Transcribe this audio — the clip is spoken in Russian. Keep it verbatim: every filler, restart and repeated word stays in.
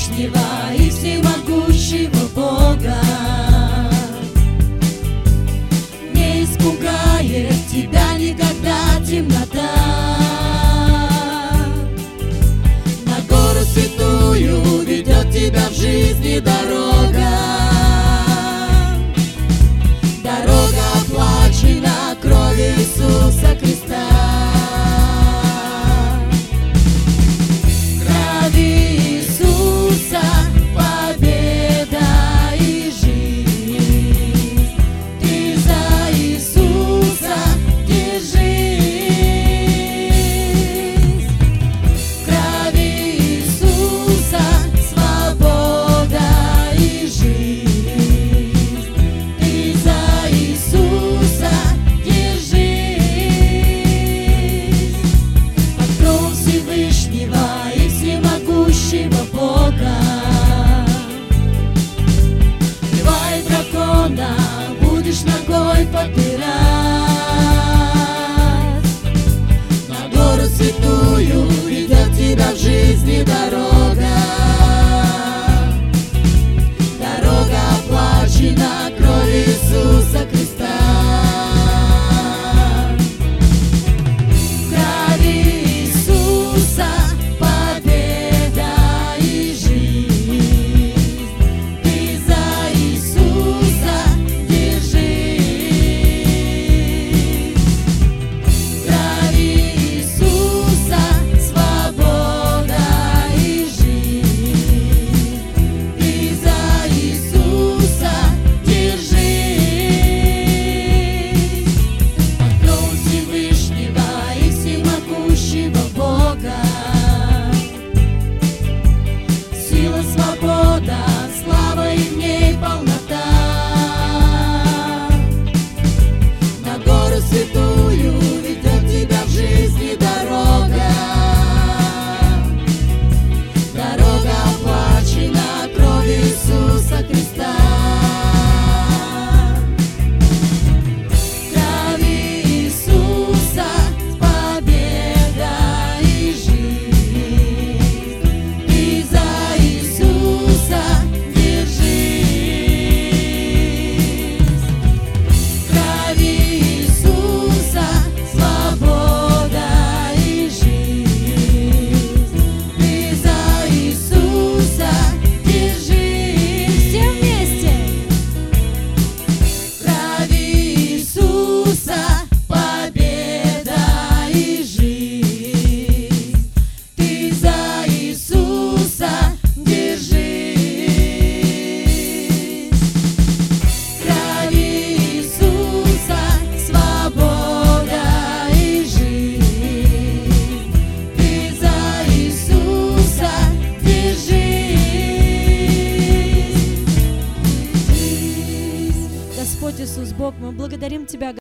Всевышнего и всемогущего Бога. Не испугает тебя никогда темнота. На гору святую ведет тебя в жизни дорога. Дорога оплачена кровью Иисуса Христа. Бога. Убивай дракона, будешь ногой попирать. На гору святую ведет тебя в жизни дорога. Дорога оплачена кровью Иисуса Христа. Слава и в ней полнота. На гору святую ведет тебя в жизни дорога. Дорога оплачена кровью Иисуса Христа. Господь Иисус, Бог, мы благодарим Тебя,